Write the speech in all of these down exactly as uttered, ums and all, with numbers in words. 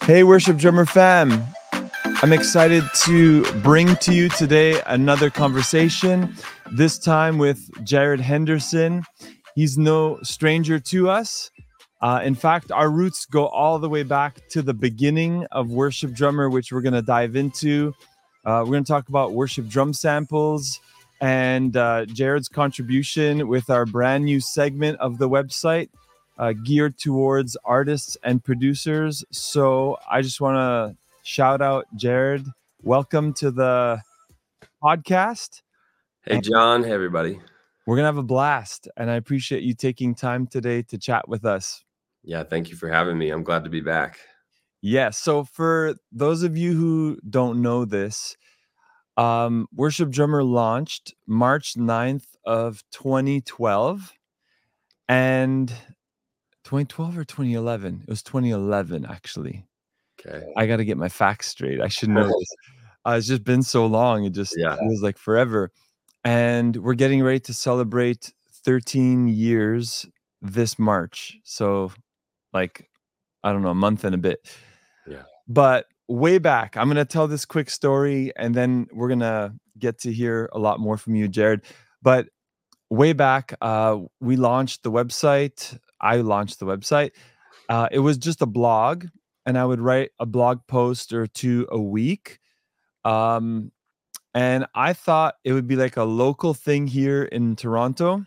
Hey, Worship Drummer fam. I'm excited to bring to you today another conversation, this time with Jared Henderson. He's no stranger to us. Uh, in fact, our roots go all the way back to the beginning of Worship Drummer, which we're going to dive into. Uh, we're going to talk about worship drum samples and uh, Jared's contribution with our brand new segment of the website, uh, geared towards artists and producers. So I just want to shout out Jared. Welcome to the podcast. Hey, And John. Hey, everybody. we're going to have a blast. And I appreciate you taking time today to chat with us. Yeah, thank you for having me. I'm glad to be back. Yeah. So for those of you who don't know this, um, Worship Drummer launched March ninth of twenty twelve. And twenty twelve or twenty eleven? It was twenty eleven, actually. Okay. I got to get my facts straight. I should know this. Uh, it's just been so long. It just Yeah. feels like forever. And we're getting ready to celebrate thirteen years this March. So, like, I don't know, a month and a bit. Yeah. But way back, I'm going to tell this quick story, and then we're going to get to hear a lot more from you, Jared. But way back, uh, we launched the website. I launched the website. Uh, it was just a blog, and I would write a blog post or two a week. Um, and I thought it would be like a local thing here in Toronto.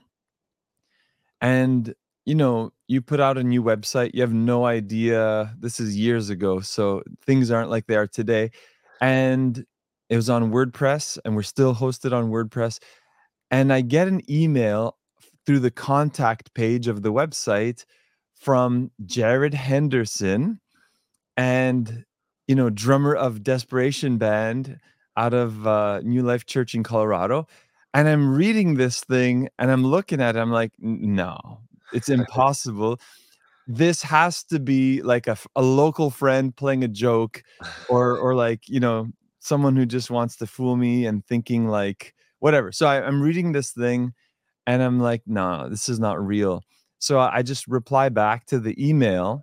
And, you know, you put out a new website, you have no idea. This is years ago, so things aren't like they are today. And it was on WordPress, and we're still hosted on WordPress. And I get an email through the contact page of the website from Jared Henderson, and, you know, drummer of Desperation Band out of uh, New Life Church in Colorado. And I'm reading this thing and I'm looking at it. I'm like, no, it's impossible. This has to be like a, a local friend playing a joke, or, or like, you know, someone who just wants to fool me and thinking like, whatever. So I, I'm reading this thing and I'm like, no, this is not real. So I just reply back to the email.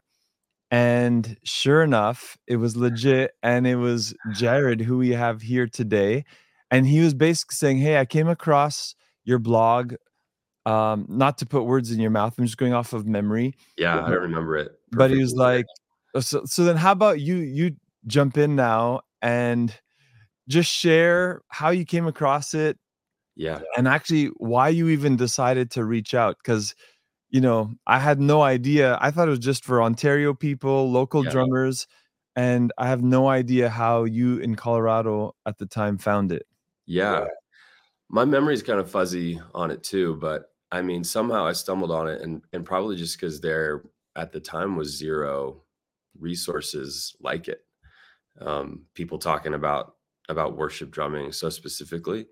And sure enough, it was legit. And it was Jared, who we have here today. And he was basically saying, hey, I came across your blog. Um, not to put words in your mouth, I'm just going off of memory. Yeah, I don't remember it. But he was perfectly. like, "Oh, so, so then how about you, you jump in now and just share how you came across it Yeah. and actually why you even decided to reach out. Because, you know, I had no idea. I thought it was just for Ontario people, local Yeah. drummers, and I have no idea how you in Colorado at the time found it. Yeah. My memory's kind of fuzzy on it too, but I mean, somehow I stumbled on it, and and probably just because there at the time was zero resources like it. Um, people talking about about worship drumming so specifically.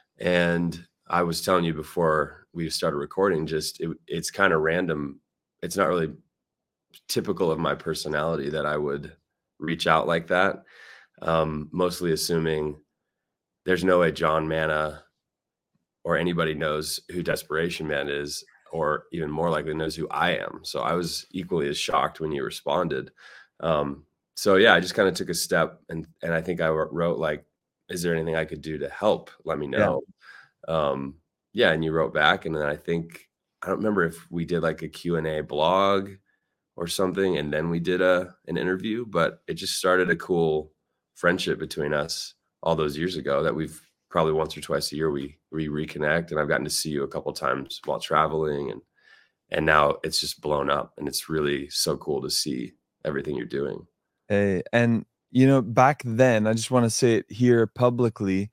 And I was telling you before we started recording, just it, it's kind of random. It's not really typical of my personality that I would reach out like that. Um, mostly assuming there's no way John Manna or anybody knows who Desperation Man is, or even more likely knows who I am. So I was equally as shocked when you responded. Um, so yeah, I just kind of took a step, and and I think I wrote like, "Is there anything I could do to help? Let me Yeah. know." Um, yeah, and you wrote back, and then I think I don't remember if we did like a Q and A blog or something, and then we did a an interview, but it just started a cool friendship between us all those years ago that we've probably once or twice a year we we reconnect, and I've gotten to see you a couple times while traveling, and and now it's just blown up, and it's really so cool to see everything you're doing. Hey, and you know, back then, I just want to say it here publicly.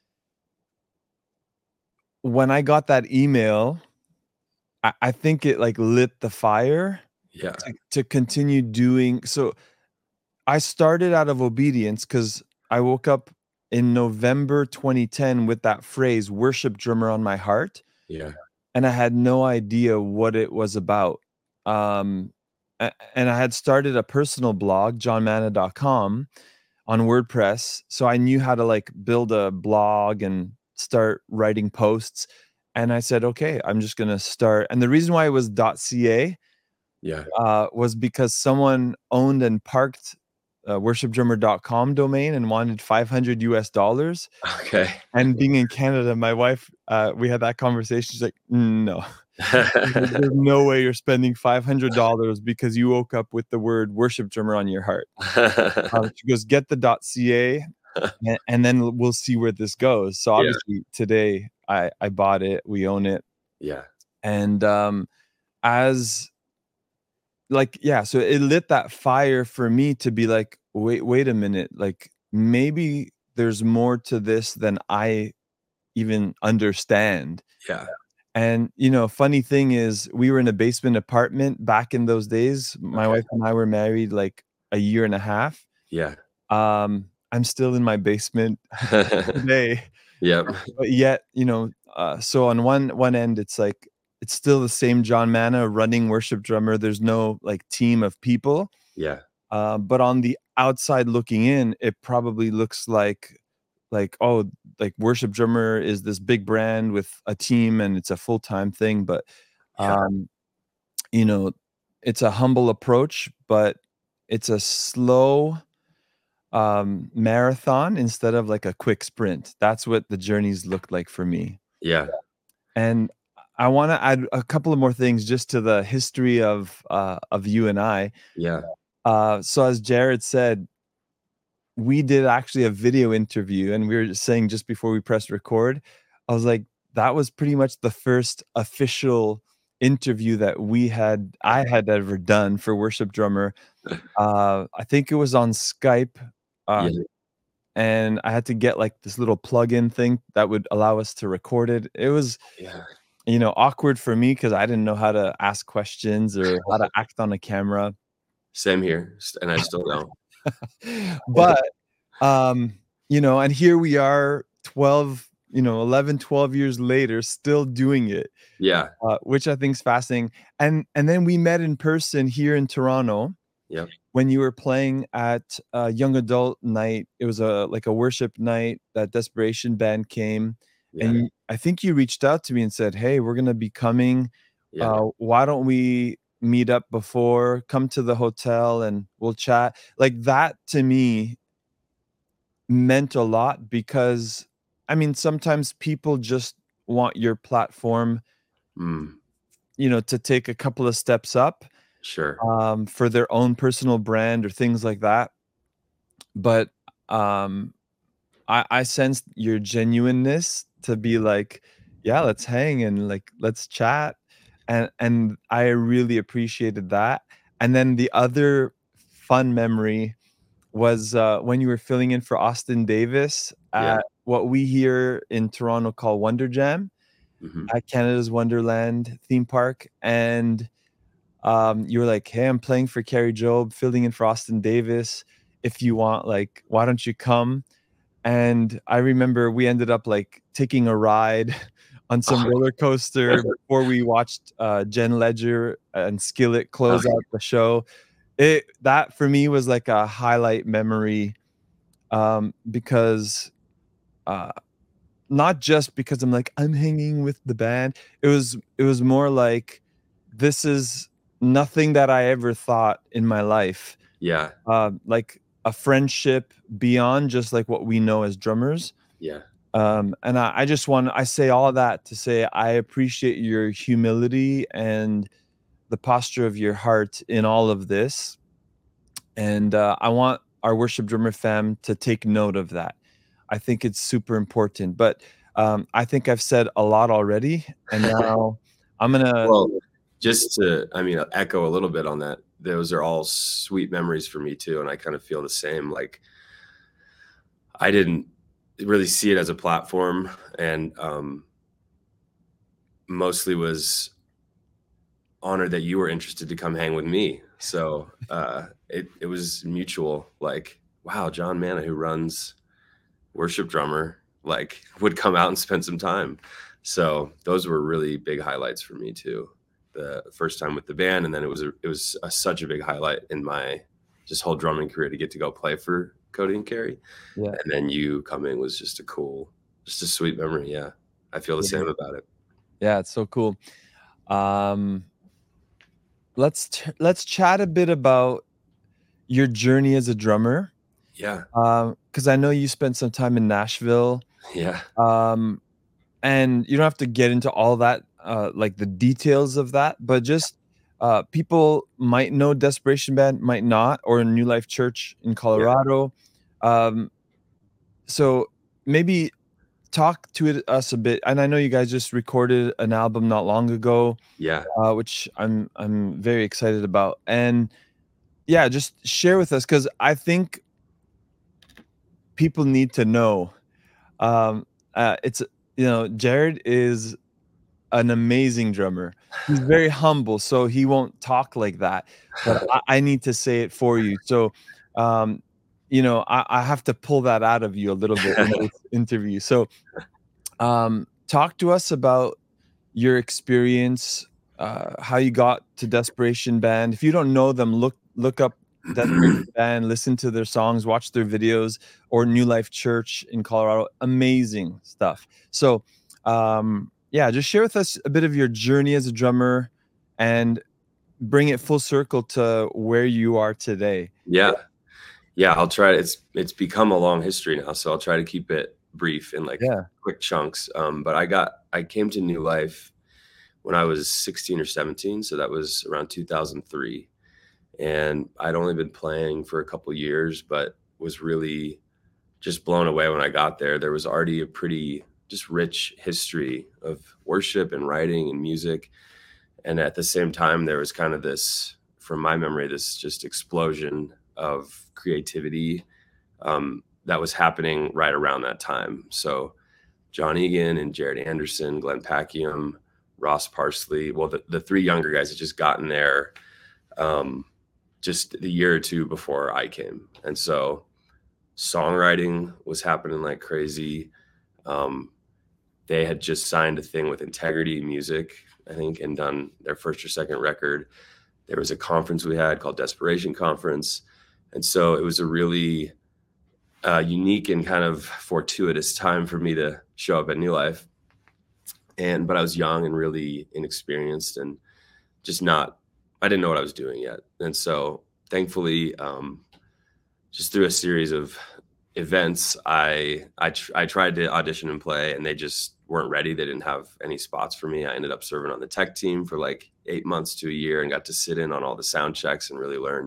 When I got that email, I, I think it like lit the fire Yeah. to, to continue doing. So I started out of obedience because I woke up in November twenty ten with that phrase, worship drummer on my heart. Yeah. And I had no idea what it was about. Um, a- and I had started a personal blog, john manna dot com, on WordPress. So I knew how to like build a blog and start writing posts. And I said, okay, I'm just going to start. And the reason why it was .ca Yeah. uh, was because someone owned and parked a worship drummer dot com domain and wanted five hundred U S dollars. Okay. And being in Canada, my wife, uh, we had that conversation. She's like, "No, there's no way you're spending five hundred dollars because you woke up with the word worship drummer on your heart." Um, she goes, "Get the .ca, and, and then we'll see where this goes." So Yeah. obviously today I I bought it. We own it, Yeah. and um, as like yeah, so it lit that fire for me to be like, wait, wait a minute, like maybe there's more to this than I even understand. Yeah. And, you know, funny thing is we were in a basement apartment back in those days. My Okay. wife and I were married like a year and a half. Yeah. Um, I'm still in my basement today, Yep. but yet, you know, uh, so on one one end, it's like it's still the same John Manna running worship drummer. There's no like team of people. Yeah. Uh, but on the outside looking in, it probably looks like like, oh, like worship drummer is this big brand with a team and it's a full-time thing. But Yeah. um, you know, it's a humble approach, but it's a slow um marathon instead of like a quick sprint. That's what the journeys looked like for me. Yeah. And I want to add a couple of more things just to the history of uh of you and I. Yeah. Uh so as Jared said, we did actually a video interview, and we were just saying just before we pressed record, I was like, that was pretty much the first official interview that we had I had ever done for Worship Drummer. Uh, I think it was on Skype, uh, Yeah. and I had to get like this little plug-in thing that would allow us to record it. It was, Yeah. you know, awkward for me because I didn't know how to ask questions or how to act on a camera. Same here, s and I still don't. But Um, you know, and here we are twelve, you know, eleven, twelve years later, still doing it, Yeah. uh, which I think is fascinating. And and then we met in person here in Toronto Yep. when you were playing at a young adult night. It was a like a worship night that Desperation Band came, and Yeah. you, I think you reached out to me and said, "Hey, we're gonna be coming. Yeah. Uh, why don't we meet up before? Come to the hotel and we'll chat." Like that to me meant a lot because, I mean, sometimes people just want your platform, Mm. you know, to take a couple of steps up, Sure. um, for their own personal brand or things like that. But, um, I I sensed your genuineness to be like, "Yeah, let's hang and, like, let's chat," and and I really appreciated that. And then the other fun memory was, uh, when you were filling in for Austin Davis Yeah. at what we here in Toronto call Wonder Jam Mhm. at Canada's Wonderland theme park, and, um, you were like, "Hey, I'm playing for Carrie Job, filling in for Austin Davis. If you want, like, why don't you come?" And I remember we ended up, like, taking a ride on some roller coaster before we watched, uh, Jen Ledger and Skillet close Okay. out the show. It that for me was like a highlight memory, um, because, uh, not just because I'm like, "I'm hanging with the band." It was it was more like, this is nothing that I ever thought in my life, Yeah. um, like a friendship beyond just like what we know as drummers. Yeah. Um, and I I just want I say all that to say I appreciate your humility and the posture of your heart in all of this. And uh, I want our worship drummer fam to take note of that. I think it's super important. But um, I think I've said a lot already, and now I'm gonna. Well, just to, I mean, echo a little bit on that, those are all sweet memories for me too, and I kind of feel the same, like, I didn't really see it as a platform, and, um, mostly was honored that you were interested to come hang with me. So, uh, it it was mutual, like, wow, John Manna, who runs Worship Drummer, like, would come out and spend some time. So, those were really big highlights for me too. The first time with the band, and then it was a it was a such a big highlight in my just whole drumming career to get to go play for Cody and Carrie, Yeah, and then you coming was just a cool, just a sweet memory, yeah. I feel the yeah, same about it. yeah, it's so cool. Um, let's ch- let's chat a bit about your journey as a drummer, Yeah. um, 'cause I know you spent some time in Nashville, Yeah. um, and you don't have to get into all that, uh, like, the details of that, but just, uh, people might know Desperation Band, might not, or New Life Church in Yeah. Colorado, um, so maybe talk to it us a bit, and I know you guys just recorded an album not long ago, Yeah. uh, which I'm I'm very excited about, and yeah, just share with us 'cause I think people need to know, um, uh, it's you know, Jared is an amazing drummer. He's very humble, so he won't talk like that, but I I need to say it for you, so, um, you know, I I have to pull that out of you a little bit in this interview, so, um, talk to us about your experience, uh, how you got to Desperation Band. If you don't know them, look look up Desperation Band, listen to their songs, watch their videos, or New Life Church in Colorado, amazing stuff. So, um, yeah, just share with us a bit of your journey as a drummer and bring it full circle to where you are today. Yeah. Yeah, I'll try it's it's become a long history now, so I'll try to keep it brief in, like, Yeah. quick chunks, um, but I got I came to New Life when I was sixteen or seventeen, so that was around two thousand three, and I'd only been playing for a couple years, but was really just blown away when I got there. There was already a pretty just rich history of worship and writing and music, and at the same time, there was kind of this, from my memory, this just explosion of creativity, um, that was happening right around that time. So, John Egan and Jared Anderson, Glenn Packiam, Ross Parsley, well, the the three younger guys had just gotten there, um, just the year or two before I came, and so songwriting was happening like crazy. Um, they had just signed a thing with Integrity Music, I think, and done their first or second record. There was a conference we had called Desperation Conference, and so it was a really, uh, unique and kind of fortuitous time for me to show up at New Life. And but I was young and really inexperienced and just not I didn't know what I was doing yet, and so, thankfully, um, just through a series of events, I I tr I tried to audition and play, and they just weren't ready, they didn't have any spots for me. I ended up serving on the tech team for, like, eight months to a year and got to sit in on all the sound checks and really learn.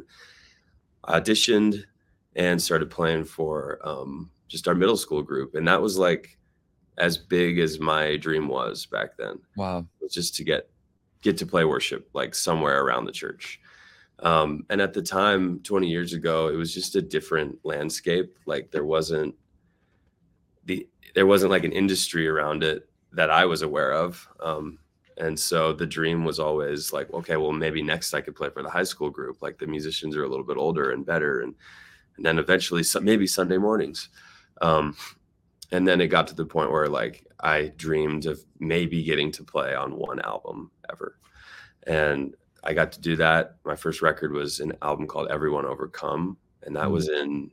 Auditioned and started playing for, um, just our middle school group, and that was, like, as big as my dream was back then, Wow. was just to get get to play worship, like, somewhere around the church. Um, and at the time, twenty years ago, it was just a different landscape, like, there wasn't the there wasn't, like, an industry around it that I was aware of, um, and so the dream was always like, "Okay, well, maybe next I could play for the high school group," like, the musicians are a little bit older and better, and and then eventually, so maybe Sunday mornings. Um, and then it got to the point where, like, I dreamed of maybe getting to play on one album ever, and I got to do that. My first record was an album called Everyone Overcome, and that Mm. was in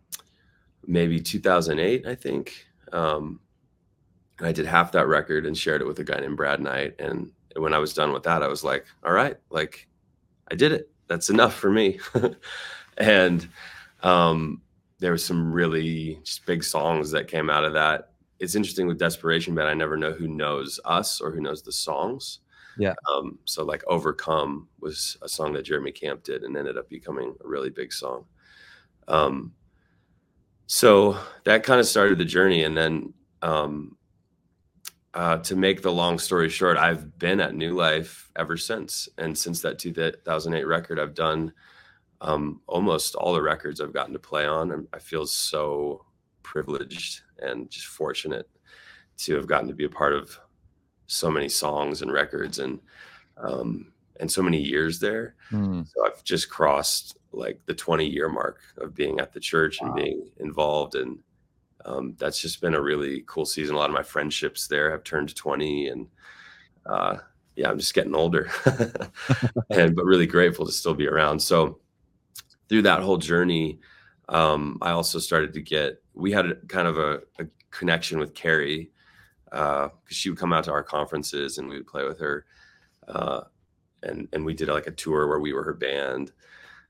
maybe two thousand eight, I think, um, and I did half that record and shared it with a guy named Brad Knight, and when I was done with that, I was like, "Alright, like, I did it. That's enough for me." And, um, there was some really just big songs that came out of that. It's interesting with Desperation Band, I never know who knows us or who knows the songs. Yeah. Um, so, like, Overcome was a song that Jeremy Camp did and ended up becoming a really big song. Um so that kinda started the journey, and then, um, uh, to make the long story short, I've been at New Life ever since, and since that two thousand eight record, I've done, um, almost all the records I've gotten to play on, and I feel so privileged and just fortunate to have gotten to be a part of so many songs and records and, um, and so many years there. Mm. So I've just crossed, like, the twenty-year mark of being at the church and Wow. being involved, and, um, that's just been a really cool season. A lot of my friendships there have turned twenty, and, uh, yeah, I'm just getting older, and but really grateful to still be around. So, through that whole journey, um, I also started to get we had a kind of a a connection with Carrie, uh, 'cause she would come out to our conferences, and we would play with her, uh, and and we did, like, a tour where we were her band,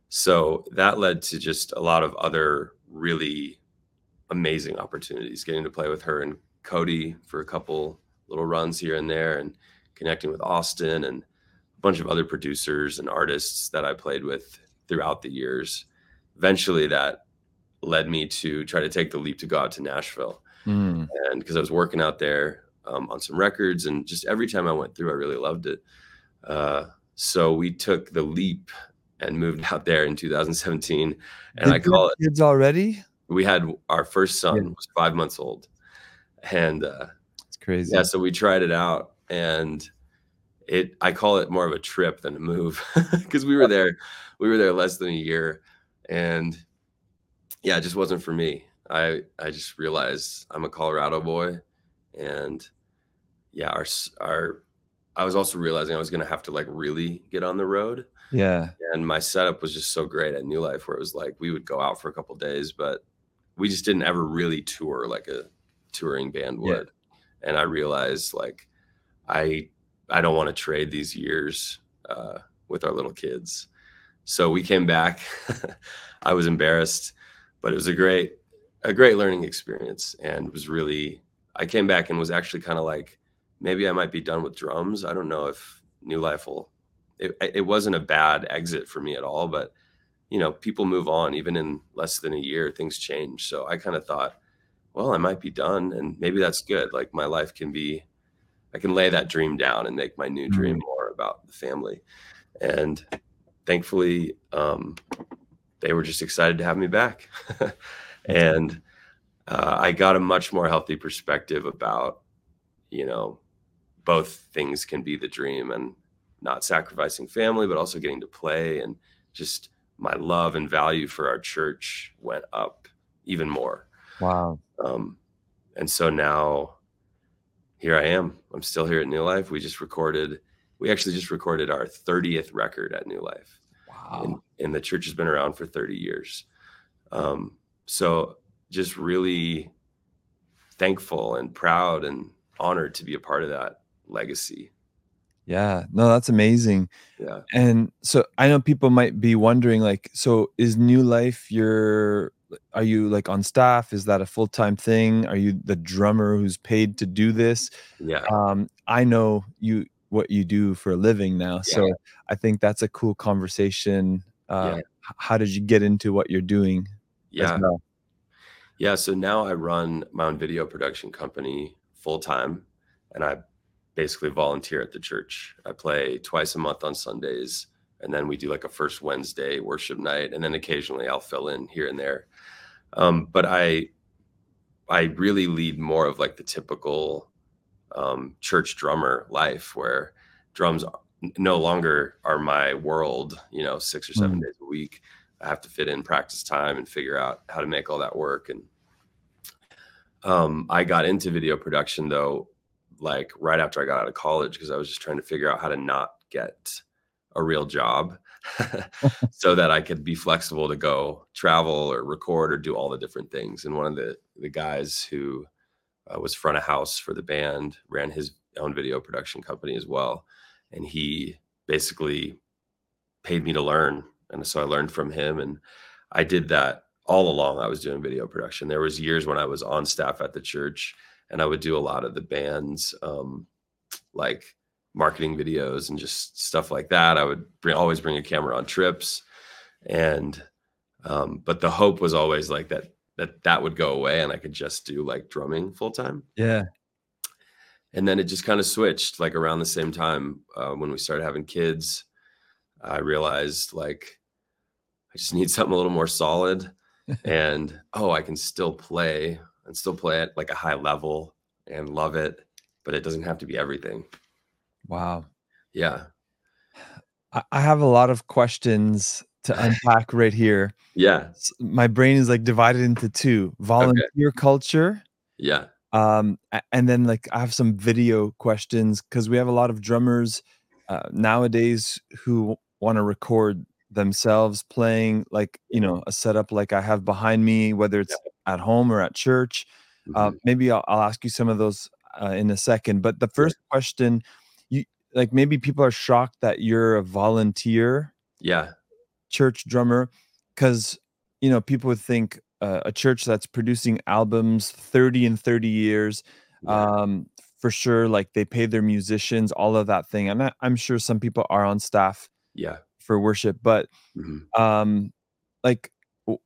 So that led to just a lot of other really amazing opportunities, getting to play with her and Cody for a couple little runs here and there, and connecting with Austin and a bunch of other producers and artists that I played with throughout the years. Eventually, that led me to try to take the leap to go out to Nashville. Mm. And because I was working out there um, on some records, and just every time I went through, I really loved it. Uh, so we took the leap and moved out there in two thousand seventeen. And Did I you have call it, kids already? we had our first Yeah, son was five months old. And uh, it's yeah, crazy. so we tried it out, and it, I call it more of a trip than a move because we were there, we were there less than a year. And yeah, it just wasn't for me. I, I just realized I'm a Colorado boy, and yeah, our, s- our, I was also realizing I was going to have to like really get on the road. Yeah. And my setup was just so great at New Life, where it was like we would go out for a couple days, but we just didn't ever really tour like a touring band Yeah. would. And I realized like I I don't want to trade these years uh, with our little kids. So we came back. I was embarrassed, but it was a great a great learning experience, and was really, I came back and was actually kind of like, maybe I might be done with drums. I don't know if New Life will. It, it wasn't a bad exit for me at all, but you know, people move on even in less than a year, things change. So I kind of thought, well, I might be done, and maybe that's good. Like my life can be, I can lay that dream down and make my new dream Mm. more about the family. And thankfully, um, they were just excited to have me back. That's And uh, I got a much more healthy perspective about, you know, both things can be the dream, and not sacrificing family, but also getting to play. And just my love and value for our church went up even more. wow. Um, and so now here I am. I'm still here at New Life. We just recorded, we actually just recorded our thirtieth record at New Life. And, Wow. and the church has been around for thirty years. Um, so just really thankful and proud and honored to be a part of that legacy. Yeah. No, that's amazing. Yeah. And so I know people might be wondering, like, so is New Life your are you like on staff? Is that a full-time thing? Are you the drummer who's paid to do this? Yeah. Um, I know you what you do for a living now, Yeah. so I think that's a cool conversation. Uh, Yeah. h how did you get into what you're doing as Yeah. well? Yeah. So now I run my own video production company full time, and I basically volunteer at the church. I play twice a month on Sundays, and then we do like a first Wednesday worship night, and then occasionally I'll fill in here and there. Um, but I I really lead more of like the typical um, church drummer life, where drums are- no longer are my world. You know, six or seven Mm, days a week. I have to fit in practice time and figure out how to make all that work. And um, I got into video production though, like right after I got out of college, because I was just trying to figure out how to not get a real job so that I could be flexible to go travel or record or do all the different things. And one of the the guys who uh, was front of house for the band ran his own video production company as well, and he basically paid me to learn. And so I learned from him, and I did that all along. I was doing video production. There was years when I was on staff at the church, and I would do a lot of the band's um, like marketing videos and just stuff like that. I would bring, always bring a camera on trips, and um, but the hope was always like that that that would go away and I could just do like drumming full time. yeah. And then it just kind of switched like around the same time uh, when we started having kids. I realized like I just need something a little more solid, and oh, I can still play and still play at like a high level and love it, but it doesn't have to be everything. Wow. Yeah. I I have a lot of questions to unpack right here. Yeah. S My brain is, like, divided into two: Okay. volunteer culture, Yeah. um, a and then, like, I have some video questions because we have a lot of drummers, uh, nowadays who wanna record themselves playing, like, you know, a setup like I have behind me, whether Yeah. it's at home or at church. Uh, Mhm. maybe I'll I'll ask you some of those, uh, in a second, but the Yeah. first question, you like, maybe people are shocked that you're a volunteer. Yeah. church drummer, because you know people would think uh, a church that's producing albums thirty and thirty years, Yeah. um, for sure, like they pay their musicians, all of that thing. And I, I'm sure some people are on staff Yeah. for worship, but Mhm. um, like w-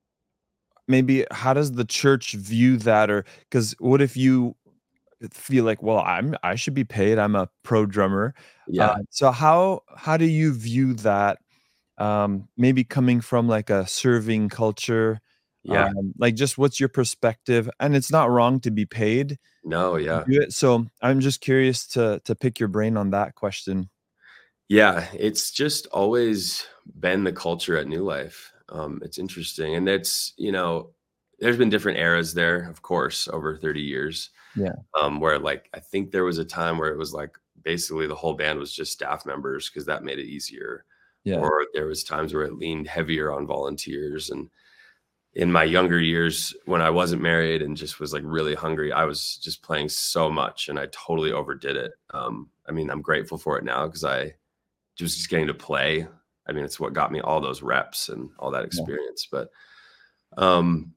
maybe how does the church view that? Or because what if you feel like, well, I'm I should be paid. I'm a pro drummer. Uh, Yeah. so how how do you view that? Um, maybe coming from like a serving culture, Yeah. um, like just what's your perspective? And it's not wrong to be paid No, to yeah. do it. So I'm just curious to to pick your brain on that question. Yeah, it's just always been the culture at New Life. Um, it's interesting, and it's, you know, there's been different eras there, of course, over thirty years, Yeah, um, where, like, I think there was a time where it was, like, basically the whole band was just staff members because that made it easier, yeah, or there was times where it leaned heavier on volunteers, and in my younger years, when I wasn't married and just was, like, really hungry, I was just playing so much, and I totally overdid it. Um, I mean, I'm grateful for it now because I just just getting to play. I mean, it's what got me all those reps and all that yeah, experience. But um,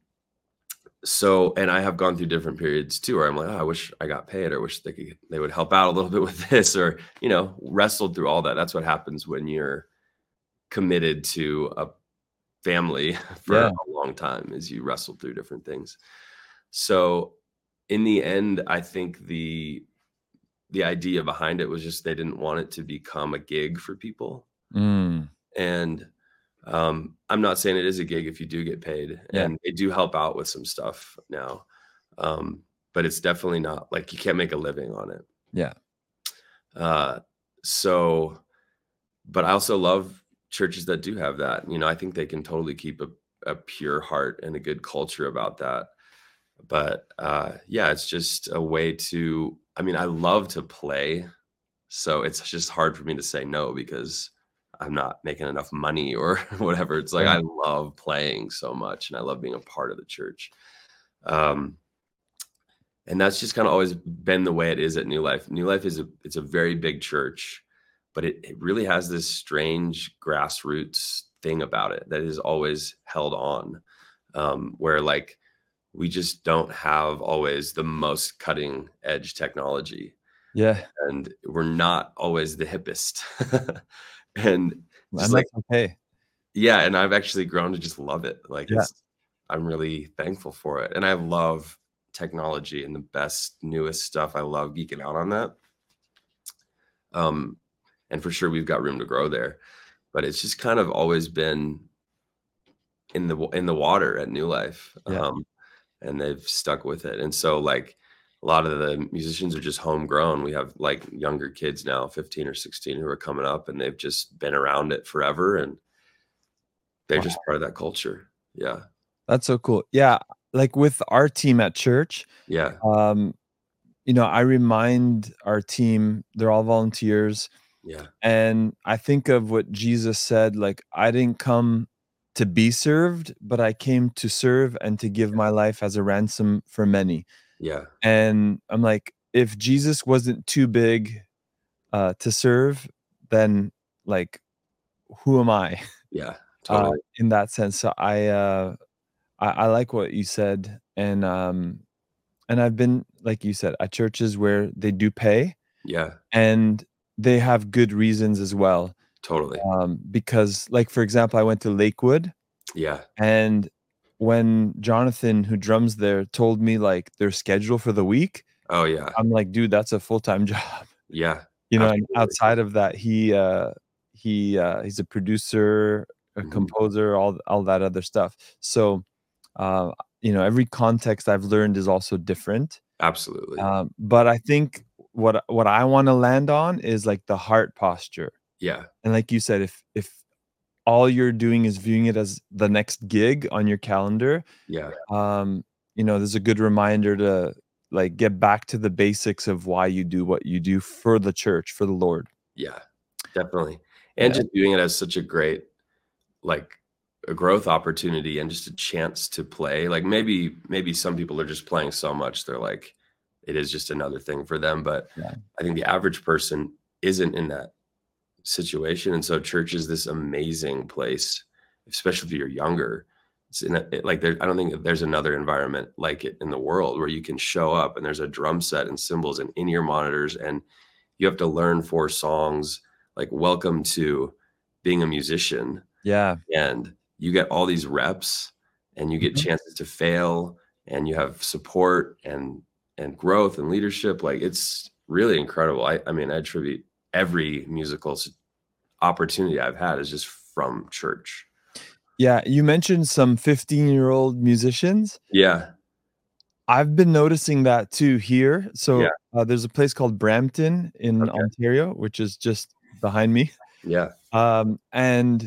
so, and I have gone through different periods too, where I'm like, oh, I wish I got paid, or wish they could they would help out a little bit with this, or you know, wrestled through all that. That's what happens when you're committed to a family for yeah, a long time, is you wrestle through different things. So, in the end, I think the the idea behind it was just they didn't want it to become a gig for people. mm, And um, I'm not saying it is a gig if you do get paid, yeah, and they do help out with some stuff now. Um, but it's definitely not like you can't make a living on it. yeah, Uh, so, but I also love churches that do have that. You know, I think they can totally keep a, a pure heart and a good culture about that. But uh, yeah, it's just a way to, I mean, I love to play. So it's just hard for me to say no because I'm not making enough money or whatever. It's like yeah, I love playing so much and I love being a part of the church. Um, and that's just kind of always been the way it is at New Life. New Life is a it's a very big church, but it, it really has this strange grassroots thing about it that is always held on. Um, where like we just don't have always the most cutting edge technology yeah, and we're not always the hippest. And just and like that's okay. yeah, and I've actually grown to just love it. Like Yeah, it's I'm really thankful for it. And I love technology and the best, newest stuff. I love geeking out on that. Um, and for sure we've got room to grow there. But it's just kind of always been in the in the water at New Life. yeah, Um, and they've stuck with it. And so like a lot of the musicians are just homegrown. We have like younger kids now, fifteen or sixteen, who are coming up and they've just been around it forever and they're wow, just part of that culture. Yeah. that's so cool. Yeah, like with our team at church, Yeah. um, you know, I remind our team they're all volunteers. Yeah. And I think of what Jesus said, like, "I didn't come to be served, but I came to serve and to give my life as a ransom for many." Yeah. And I'm like, if Jesus wasn't too big, uh, to serve, then, like, who am I, Yeah. uh, Totally. in that sense? So I, uh, I I like what you said, and, um, and I've been, like you said, at churches where they do pay, Yeah. and they have good reasons as well. Totally. Um, because, like, for example, I went to Lakewood, Yeah. and when Jonathan, who drums there, told me, like, their schedule for the week, Oh yeah. I'm like, "Dude, that's a full-time job." Yeah. You know, and Absolutely. outside of that, he, uh, he, uh, he's a producer, a Mhm. composer, all all that other stuff. So, uh, you know, every context I've learned is also different. Absolutely. Um, but I think what what I wanna land on is, like, the heart posture. Yeah. And like you said, if if all you're doing is viewing it as the next gig on your calendar, Yeah. um, you know, there's a good reminder to, like, get back to the basics of why you do what you do for the church, for the Lord. Yeah. Definitely. And Yeah, just doing it as such a great like a growth opportunity and just a chance to play. Like maybe maybe some people are just playing so much they're like it is just another thing for them, but yeah, I think the average person isn't in that situation, and so church is this amazing place, especially if you're younger. It's in a, it, like there, I don't think that there's another environment like it in the world where you can show up and there's a drum set and cymbals and in-ear monitors, and you have to learn four songs. Like, welcome to being a musician, Yeah. and you get all these reps, and you get Mhm. chances to fail, and you have support and and growth and leadership. Like, it's really incredible. I, I mean, I attribute every musical s- opportunity I've had is just from church. Yeah, you mentioned some fifteen-year-old musicians. Yeah. I've been noticing that too here. Yeah. So, uh, there's a place called Brampton in Okay. Ontario, which is just behind me. Yeah. Um, and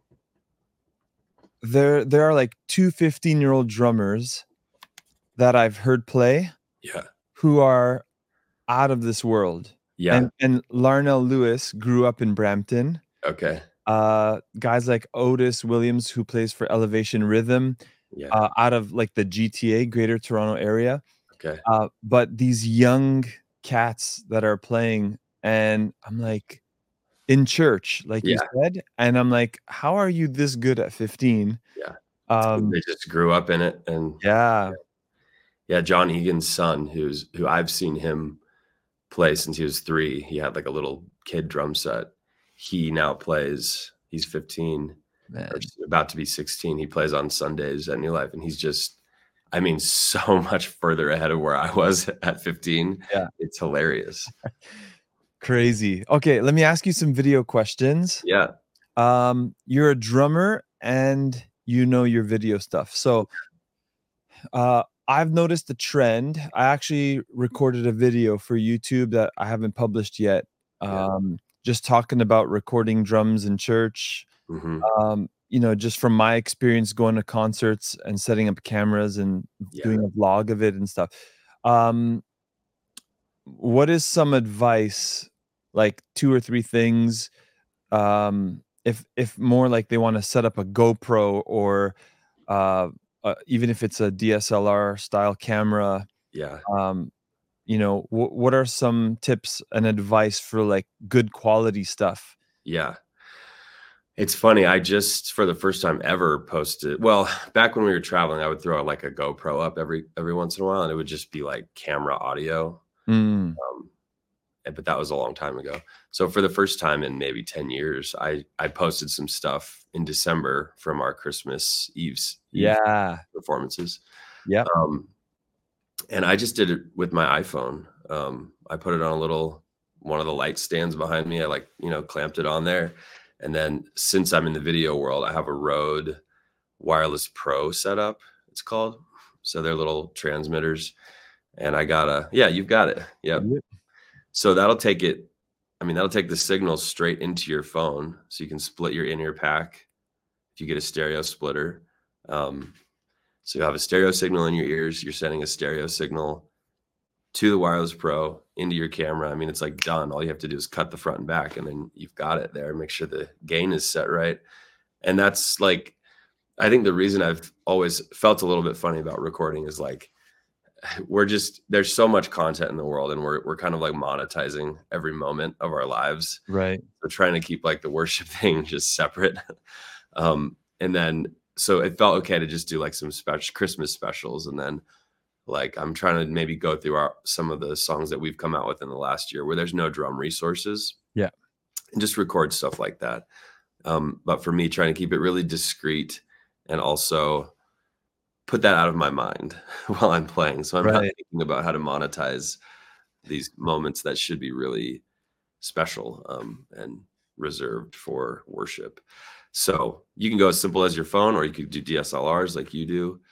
there there are, like, two fifteen-year-old drummers that I've heard play Yeah. who are out of this world. Yeah. And and Larnell Lewis grew up in Brampton. Okay. Uh, guys like Otis Williams, who plays for Elevation Rhythm, Yeah. uh, out of, like, the G T A, Greater Toronto Area. Okay. Uh, but these young cats that are playing, and I'm like, in church, like you Yeah. said, and I'm like, "How are you this good at fifteen?" Yeah. Um, They just grew up in it, and yeah. yeah, John Egan's son, who's who I've seen him play since he was three. He had like a little kid drum set. He now plays, he's fifteen or Man. s- about to be sixteen. He plays on Sundays at New Life, and he's just, I mean, so much further ahead of where I was at fifteen. Yeah. It's hilarious. Crazy. Okay, let me ask you some video questions. Yeah. Um, you're a drummer and you know your video stuff. So, uh, I've noticed a trend. I actually recorded a video for YouTube that I haven't published yet. Yeah. Um, just talking about recording drums in church. Hmm. Um, you know, just from my experience going to concerts and setting up cameras and Yeah. doing a vlog of it and stuff. Um, what is some advice, like two or three things, um, if if more like they wanna set up a GoPro or, uh, uh, even if it's a D S L R style camera, Yeah. um, you know, wh what are some tips and advice for, like, good quality stuff? Yeah. It's funny, I just for the first time ever posted, well, back when we were traveling, I would throw like a GoPro up every every once in a while, and it would just be like camera audio. Mm, Um, eh, but that was a long time ago. So for the first time in maybe ten years, I I posted some stuff in December from our Christmas Eve's Eve yeah. performances. Yep. Um, and I just did it with my iPhone. Um, I put it on a little one of the light stands behind me. I like, you know, clamped it on there. And then since I'm in the video world, I have a Rode Wireless Pro setup, it's called. So they're little transmitters. And I got a, yeah, you've got it. Yep. Yep. So that'll take it, I mean, that'll take the signal straight into your phone. So you can split your in-ear pack if you get a stereo splitter. Um, so you have a stereo signal in your ears. You're sending a stereo signal to the Wireless Pro into your camera. I mean, it's like done. All you have to do is cut the front and back, and then you've got it there. Make sure the gain is set right. And that's like, I think the reason I've always felt a little bit funny about recording is like, we're just, there's so much content in the world, and we're, we're kind of like monetizing every moment of our lives. Right. We're trying to keep like the worship thing just separate. Um, and then, so it felt okay to just do like some special Christmas specials. And then like, I'm trying to maybe go through our, some of the songs that we've come out with in the last year where there's no drum resources, Yeah. and just record stuff like that. Um, but for me, trying to keep it really discreet and also put that out of my mind while I'm playing. So I'm not Right. thinking about how to monetize these moments that should be really special, um, and reserved for worship. So you can go as simple as your phone, or you could do D S L Rs like you do,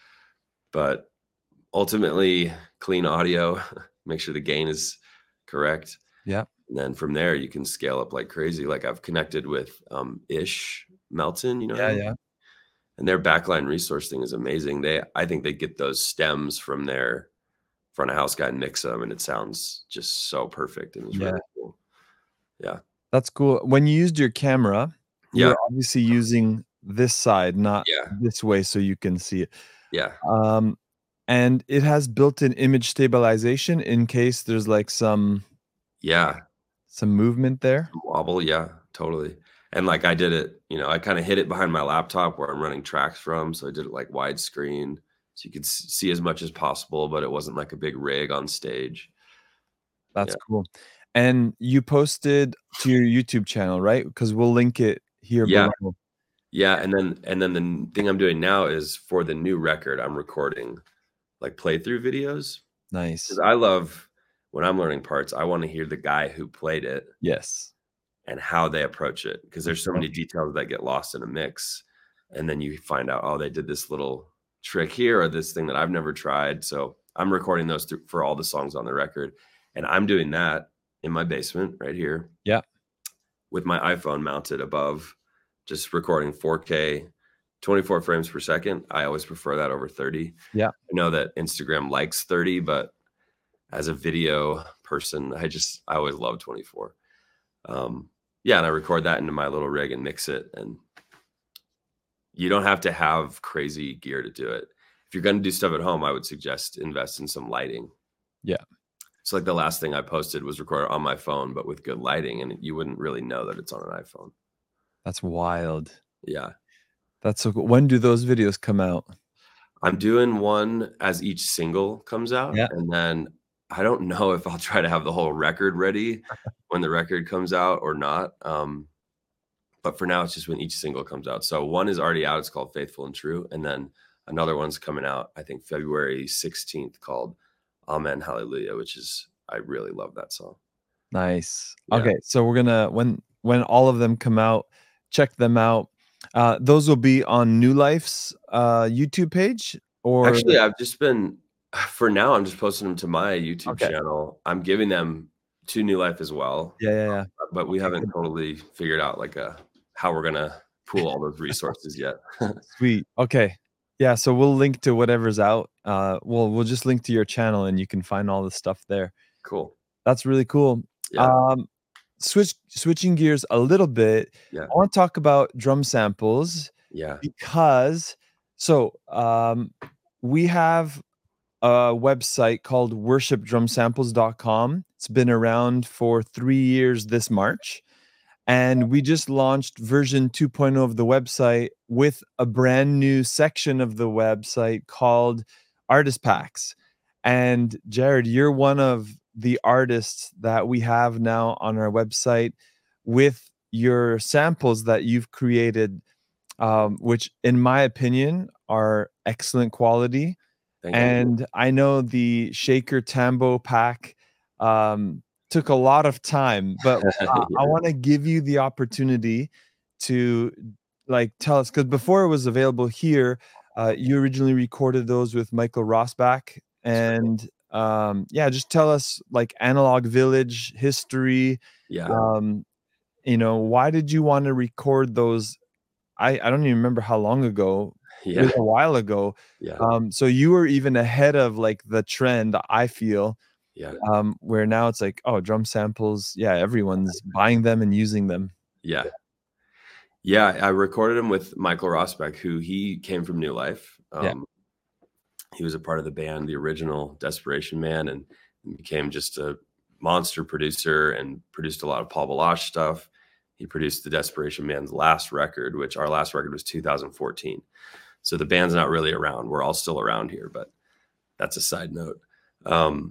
but ultimately clean audio, make sure the gain is correct. Yeah. And then from there, you can scale up like crazy. Like I've connected with um, Ish Melton, you know Yeah, him? yeah. And their backline resource thing is amazing. They, I think they get those stems from their front of house guy and mix them, and it sounds just so perfect, and it's Yeah. really cool. Yeah. That's cool. When you used your camera, you Yeah. were obviously using this side, not Yeah. this way so you can see it. Yeah. Um, and it has built-in image stabilization in case there's, like, some Yeah. some movement there? Wobble. Yeah. totally. And, like, I did it, you know, I kinda hid it behind my laptop where I'm running tracks from, so I did it, like, widescreen, so you could s see as much as possible, but it wasn't like a big rig on stage. That's Yeah. cool. And you posted to your YouTube channel, right? Because we'll link it here Yeah. below. Yeah, and then and then the n thing I'm doing now is for the new record, I'm recording, like, playthrough videos, because Nice. I love when I'm learning parts, I wanna hear the guy who played it Yes. and how they approach it, because there's so Yep. many details that get lost in a mix, and then you find out, "Oh, they did this little trick here or this thing that I've never tried," so I'm recording those through for all the songs on the record, and I'm doing that in my basement right here Yeah. with my iPhone mounted above, just recording four K, twenty-four frames per second. I always prefer that over thirty. Yeah. I know that Instagram likes thirty, but as a video person, I just I always love twenty-four. Um, yeah, and I record that into my little rig and mix it, and you don't have to have crazy gear to do it. If you're gonna do stuff at home, I would suggest invest in some lighting. Yeah. So, like, the last thing I posted was recorded on my phone, but with good lighting, and you wouldn't really know that it's on an iPhone. That's wild. Yeah. That's so cool. When do those videos come out? I'm doing one as each single comes out, Yeah. and then I don't know if I'll try to have the whole record ready when the record comes out or not, um, but for now, it's just when each single comes out. So one is already out, it's called Faithful and True, and then another one's coming out, I think February sixteenth, called Amen Hallelujah, which is I really love that song. Nice. Yeah. Okay, so we're gonna when when all of them come out, check them out. Uh, those will be on New Life's, uh, YouTube page or Actually, I've just been for now, I'm just posting them to my YouTube okay. channel. I'm giving them to New Life as well, Yeah, yeah, yeah. but we Okay, haven't good. totally figured out, like, a how we're gonna pool all those resources yet. Sweet. Okay. Yeah, so we'll link to whatever's out. Uh, we'll we'll just link to your channel and you can find all the stuff there. Cool. That's really cool. Yeah, Um, switch switching gears a little bit, yeah, I wanna talk about drum samples yeah. because so, um, we have a website called worship drum samples dot com. It's been around for three years this March, and we just launched version two point oh of the website with a brand new section of the website called Artist Packs. And Jared, you're one of the artists that we have now on our website with your samples that you've created, um, which, in my opinion, are excellent quality. Thank you. And I know the Shaker Tambo pack, um, took a lot of time, but, uh, I Yeah, wanna give you the opportunity to, like, tell us, because before it was available here, uh, you originally recorded those with Michael Rosbach, that's right. and, um, yeah, just tell us, like, Analog Village history, Yeah, um, you know, why did you wanna record those? I I don't even remember how long ago. It yeah, was a while ago. yeah, Um, so you were even ahead of, like, the trend, I feel, yeah, um, where now it's like, oh, drum samples, yeah, everyone's buying them and using them. yeah. Yeah, I recorded him with Michael Rosbach, who he came from New Life. Yeah. Um, he was a part of the band, the original Desperation Man, and became just a monster producer and produced a lot of Paul Balash stuff. He produced the Desperation Man's last record, which our last record was two thousand fourteen. So the band's not really around. We're all still around here, but that's a side note. Um,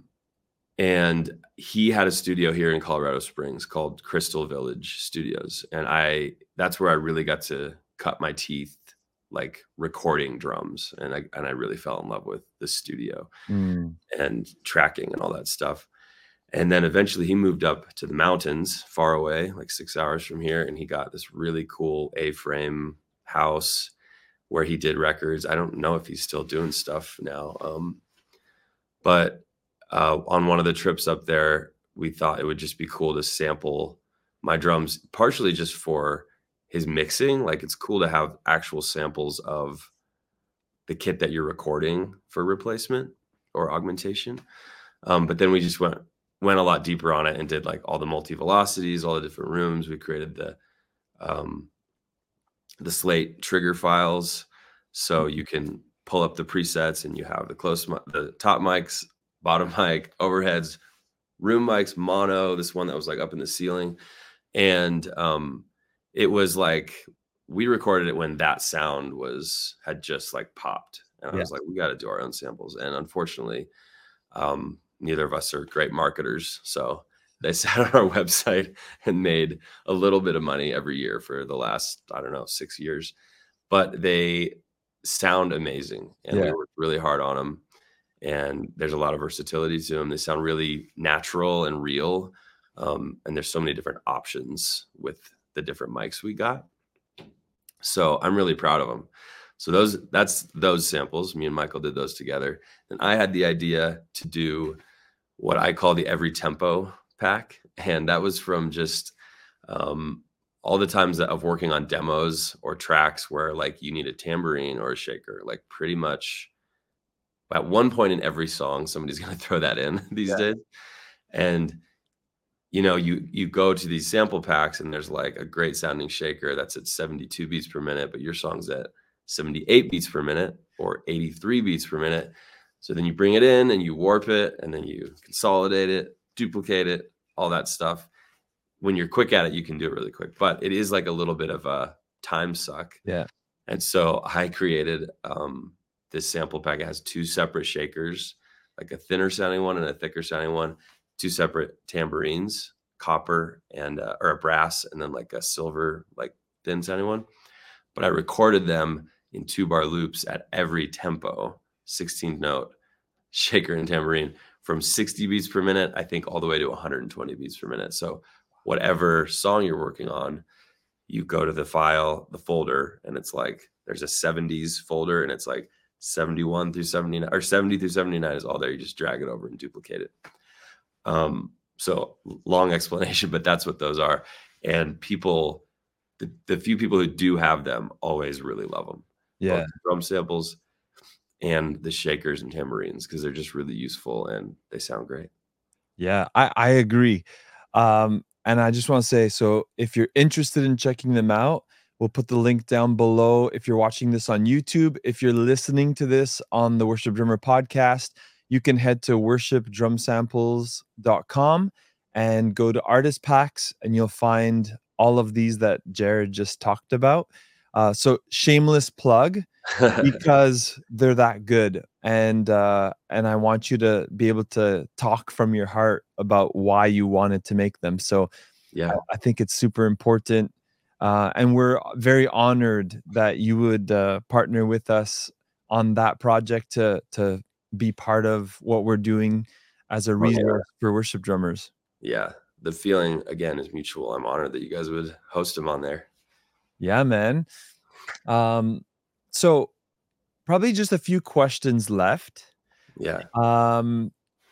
and he had a studio here in Colorado Springs called Crystal Village Studios, and I that's where I really got to cut my teeth, like, recording drums, and I and I really fell in love with the studio Mm. and tracking and all that stuff. And then eventually he moved up to the mountains far away, like six hours from here, and he got this really cool A-frame house where he did records. I don't know if he's still doing stuff now, um, but, uh, on one of the trips up there, we thought it would just be cool to sample my drums, partially just for his mixing. Like, it's cool to have actual samples of the kit that you're recording for replacement or augmentation. Um, but then we just went went a lot deeper on it and did, like, all the multi velocities, all the different rooms. We created the um, the Slate trigger files, so you can pull up the presets and you have the close mi- the top mics, bottom mic, overheads, room mics, mono. This one that was, like, up in the ceiling, and um, it was like we recorded it when that sound was had just like popped, and I Yeah. was like, we got to do our own samples. And unfortunately, um, neither of us are great marketers, so they sat on our website and made a little bit of money every year for the last, I don't know, six years. But they sound amazing, and we Yeah. worked really hard on them. And there's a lot of versatility to them. They sound really natural and real. Um, and there's so many different options with the different mics we got. So I'm really proud of them. So those that's those samples. Me and Michael did those together. And I had the idea to do what I call the every tempo pack. And that was from just um, all the times that of working on demos or tracks where like you need a tambourine or a shaker, like pretty much at one point in every song, somebody's going to throw that in these Yeah. days. And you know, you you go to these sample packs and there's like a great sounding shaker that's at seventy-two beats per minute, but your song's at seventy-eight beats per minute or eighty-three beats per minute. So then you bring it in and you warp it and then you consolidate it, duplicate it, all that stuff. When you're quick at it, you can do it really quick, but it is like a little bit of a time suck. Yeah. And so I created um, this sample pack. It has two separate shakers, like a thinner sounding one and a thicker sounding one, two separate tambourines, copper and uh, or a brass, and then like a silver, like thin sounding one. But I recorded them in two bar loops at every tempo, sixteenth note, shaker and tambourine from sixty beats per minute, I think all the way to one hundred twenty beats per minute. So whatever song you're working on, you go to the file, the folder, and it's like there's a seventies folder, and it's like seventy-one through seventy-nine or seventy through seventy-nine is all there. You just drag it over and duplicate it. Um, so long explanation, but that's what those are. And people, the, the few people who do have them always really love them. Yeah. Both the drum samples and the shakers and tambourines, because they're just really useful and they sound great. Yeah, I, I agree. Um, and I just want to say, so if you're interested in checking them out, we'll put the link down below. If you're watching this on YouTube, if you're listening to this on the Worship Drummer podcast, you can head to worship drum samples dot com and go to artist packs, and you'll find all of these that Jared just talked about. Uh, so shameless plug, because they're that good, and uh and I want you to be able to talk from your heart about why you wanted to make them. So Yeah. I, I think it's super important, uh and we're very honored that you would uh partner with us on that project to to be part of what we're doing as a Oh, yeah. resource for worship drummers. Yeah. The feeling again is mutual. I'm honored that you guys would host them on there. Yeah, man. um so probably just a few questions left. Yeah. um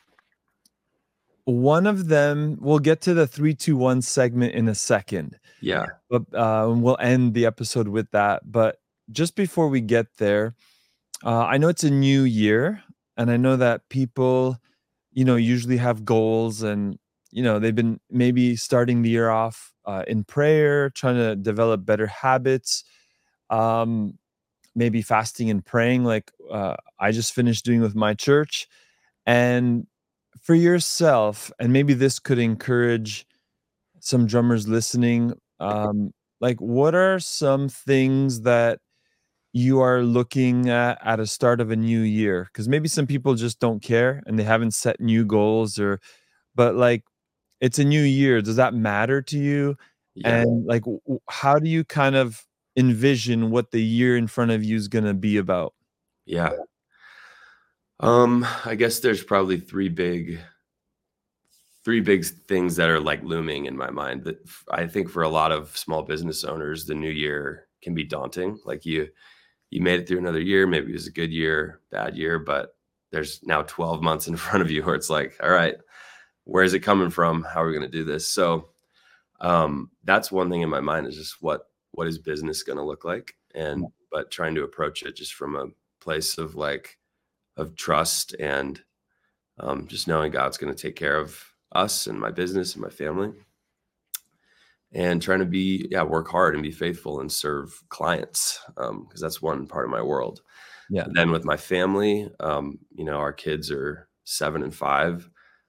One of them, we'll get to the three, two, one segment in a second, Yeah. but, uh, we'll end the episode with that. But just before we get there, uh, I know it's a new year, and I know that people, you know, usually have goals, and, you know, they've been maybe starting the year off, uh, in prayer, trying to develop better habits, um, maybe fasting and praying like, uh, I just finished doing with my church. And for yourself, and maybe this could encourage some drummers listening, um, like, what are some things that you are looking at at a start of a new year? Because maybe some people just don't care and they haven't set new goals, or but like, it's a new year. Does that matter to you? Yeah. And like, w- w- how do you kind of envision what the year in front of you is going to be about? Yeah. Um, I guess there's probably three big three big things that are like looming in my mind that f- I think for a lot of small business owners, the new year can be daunting. Like you you made it through another year, maybe it was a good year, bad year, but there's now twelve months in front of you where it's like, all right, where is it coming from? How are we going to do this? So, um, that's one thing in my mind is just what what is business going to look like, and but trying to approach it just from a place of like of trust and um, just knowing God's going to take care of us and my business and my family, and trying to be yeah work hard and be faithful and serve clients, um, because that's one part of my world. Yeah. And then with my family, um, you know, our kids are seven and five.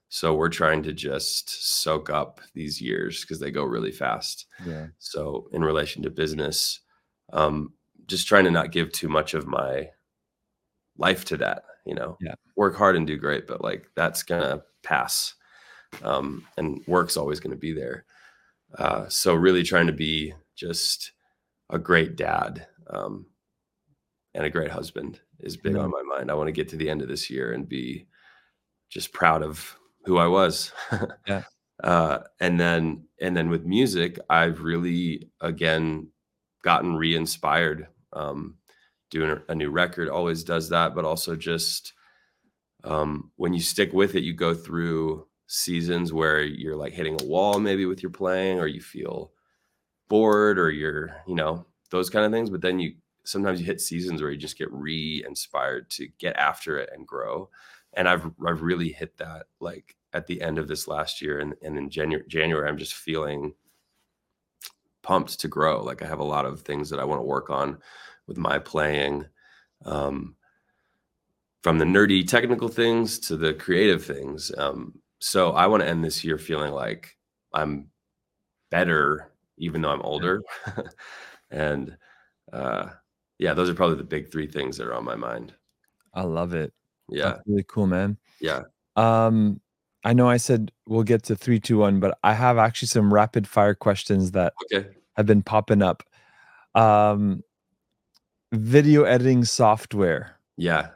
So we're trying to just soak up these years because they go really fast. Yeah. So in relation to business, um, just trying to not give too much of my life to that, you know, Yeah. work hard and do great, but like that's gonna pass. Um, and work's always gonna be there. Uh, so really trying to be just a great dad, um, and a great husband is big on Nice. my mind. I want to get to the end of this year and be just proud of who I was. Yeah. uh, and then and then with music, I've really again gotten re-inspired. Um, doing a, a new record always does that, but also just um, when you stick with it, you go through seasons where you're like hitting a wall maybe with your playing, or you feel bored, or you're, you know, those kind of things. But then you sometimes you hit seasons where you just get re-inspired to get after it and grow. And I've I've really hit that like at the end of this last year, and, and in January January, I'm just feeling pumped to grow. Like I have a lot of things that I want to work on with my playing. Um, from the nerdy technical things to the creative things. Um, so I want to end this year feeling like I'm better, even though I'm older. and uh, yeah, those are probably the big three things that are on my mind. I love it. That's Yeah, really cool, man. yeah. Um, I know I said we'll get to three, two, one, but I have actually some rapid fire questions that Okay. have been popping up. Um, video editing software. Yeah.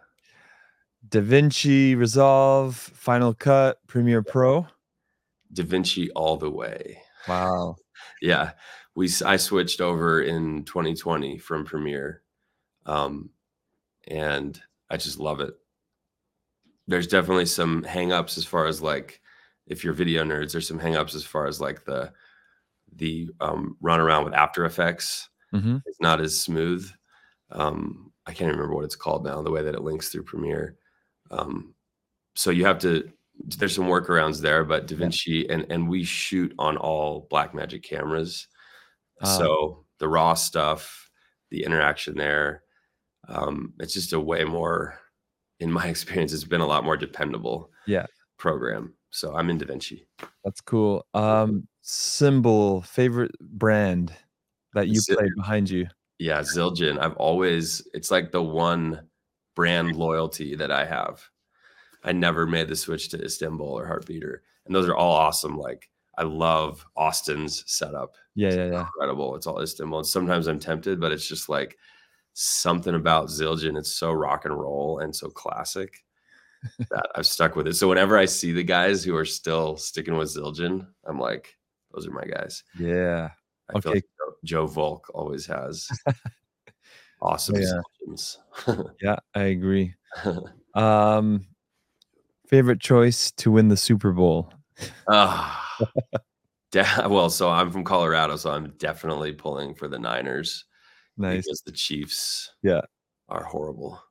DaVinci Resolve, Final Cut, Premiere Pro. DaVinci all the way. Wow. Yeah, we s- I switched over in twenty twenty from Premiere, um, and I just love it. There's definitely some hangups as far as like if you're video nerds, there's some hangups as far as like the the um, run around with After Effects. Mhm. It's not as smooth. Um, I can't remember what it's called now, the way that it links through Premiere. Um, so you have to there's some workarounds there, but Yeah. DaVinci and and we shoot on all Blackmagic cameras. Uh, So the raw stuff, the interaction there, um, it's just a way more, in my experience, it's been a lot more dependable yeah, program. So I'm in DaVinci. that's cool. Um, symbol, favorite brand that you Z- play behind you? yeah, Zildjian. I've always, it's like the one brand loyalty that I have. I never made the switch to Istanbul or Heartbeater. And those are all awesome. Like, I love Austin's setup. Yeah, It's yeah, yeah. incredible. It's all Istanbul. And sometimes I'm tempted, but it's just like something about Zildjian. It's so rock and roll and so classic that I've stuck with it. So whenever I see the guys who are still sticking with Zildjian, I'm like, those are my guys. Yeah. I feel Okay. like Joe, Joe Volk always has awesome Yeah, Zildjians. yeah, I agree. Um, favorite choice to win the Super Bowl? Ah, de- well, so I'm from Colorado, so I'm definitely pulling for the Niners Nice. because the Chiefs Yeah. are horrible.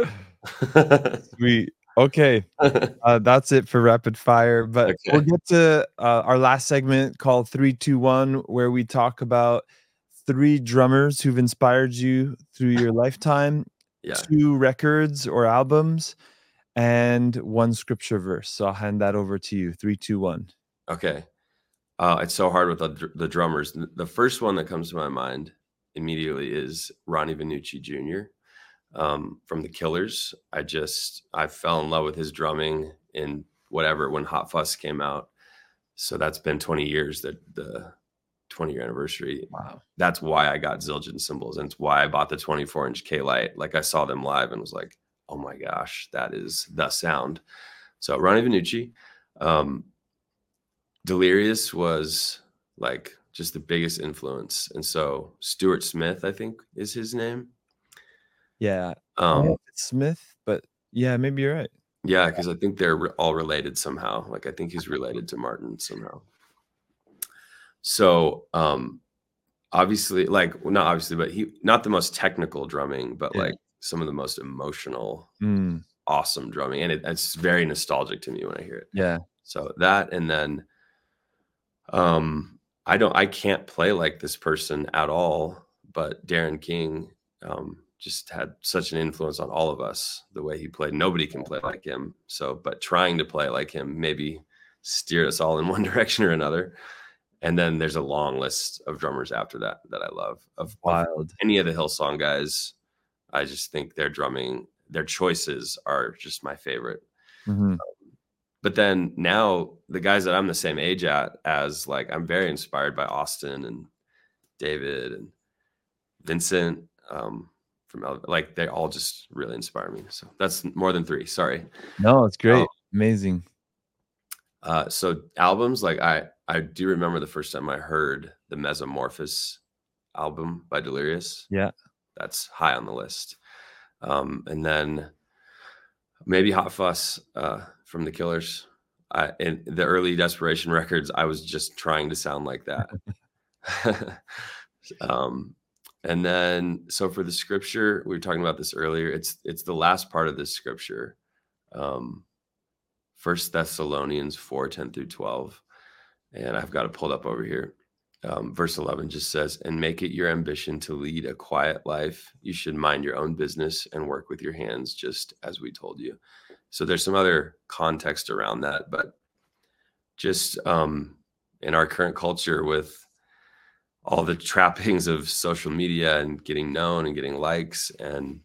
Sweet. Okay. Uh, that's it for rapid fire, but we'll Okay. get to uh, our last segment called three two one, where we talk about three drummers who've inspired you through your lifetime, Yeah. two records or albums, and one scripture verse. So I'll hand that over to you. Three, two, one. Okay. Uh, it's so hard with the, dr- the drummers. The the first one that comes to my mind immediately is Ronnie Vannucci Junior Um, from the Killers. I just I fell in love with his drumming in whatever when Hot Fuss came out. So that's been twenty years, that the twenty year anniversary. Wow. That's why I got Zildjian cymbals, and it's why I bought the twenty-four inch K Lite. Like I saw them live and was like, oh my gosh, that is the sound. So Ronnie Vannucci. Um, Delirious was like just the biggest influence. And so Stuart Smith, I think, is his name. Yeah. I don't know Um, if it's Smith, but yeah, maybe you're right. yeah, because I think they're re- all related somehow. Like I think he's related to Martin somehow. So um obviously, like well, not obviously, but he not the most technical drumming, but Yeah. like some of the most emotional, Mm, awesome drumming. And it, it's very nostalgic to me when I hear it. yeah. So that and then Um, I don't I can't play like this person at all, but Darren King, um, just had such an influence on all of us, the way he played. Nobody can play like him. So, but trying to play like him, maybe steered us all in one direction or another. And then there's a long list of drummers after that that I love. Of, of Wild. any of the Hillsong guys, I just think their drumming, their choices are just my favorite. Mhm. But then now the guys that I'm the same age at as, like, I'm very inspired by Austin and David and Vincent, um, from El- like they all just really inspire me. So that's more than three. Sorry. No, it's Um, great. Amazing. uh, so albums, like I I do remember the first time I heard the Mesomorphos album by Delirious. Yeah. That's high on the list. Um, and then maybe Hot Fuss uh, from the Killers. I, in the early Desperation records, I was just trying to sound like that. um, and then, so for the scripture, we were talking about this earlier. It's it's the last part of this scripture, um, First Thessalonians four ten through twelve, and I've got it pulled up over here. Um, verse eleven just says, "And make it your ambition to lead a quiet life. You should mind your own business and work with your hands, just as we told you." So there's some other context around that, but just um, in our current culture with all the trappings of social media and getting known and getting likes and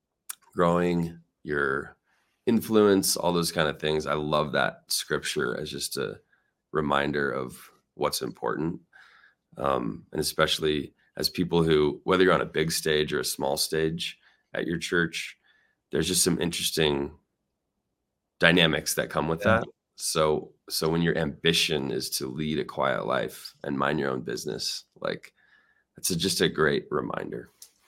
growing your influence, all those kind of things. I love that scripture as just a reminder of what's important. Um, and especially as people who, whether you're on a big stage or a small stage at your church, there's just some interesting dynamics that come with Yeah. that. So, so when your ambition is to lead a quiet life and mind your own business, like, it's a, just a great reminder.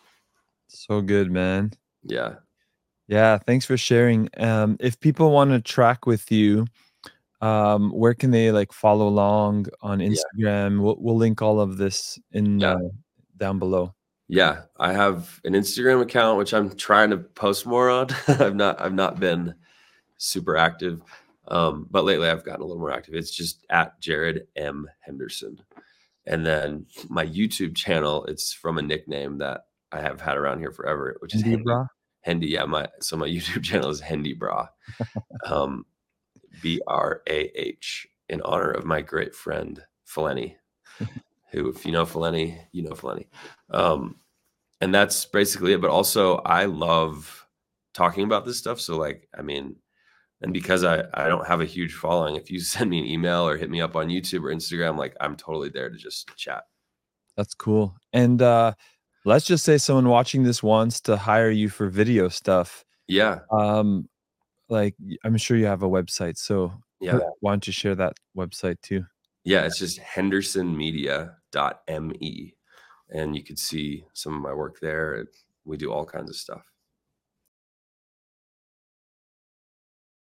So good, man. Yeah. Yeah, thanks for sharing. Um, if people want to track with you, um, where can they like follow along on Yeah. Instagram? We'll we'll link all of this in Yeah. uh, down below. Yeah. I have an Instagram account, which I'm trying to post more on. I've not, I've not been super active. Um, but lately I've gotten a little more active. It's just at Jared M. Henderson. And then my YouTube channel, it's from a nickname that I have had around here forever, which is Indie Hendy. Bra? Hendy, yeah. My so my YouTube channel is Hendy Bra. Um, B R A H, in honor of my great friend Feleni, who, if you know Feleni, you know Feleni. Um, and that's basically it. But also, I love talking about this stuff. So, like, I mean, and because I, I don't have a huge following, if you send me an email or hit me up on YouTube or Instagram, like, I'm totally there to just chat. That's cool. And uh, let's just say someone watching this wants to hire you for video stuff. Yeah. Um, like y- I'm sure you have a website, so Yeah. why don't you share that website too? Yeah. It's just henderson media dot me. And you could see some of my work there. We do all kinds of stuff.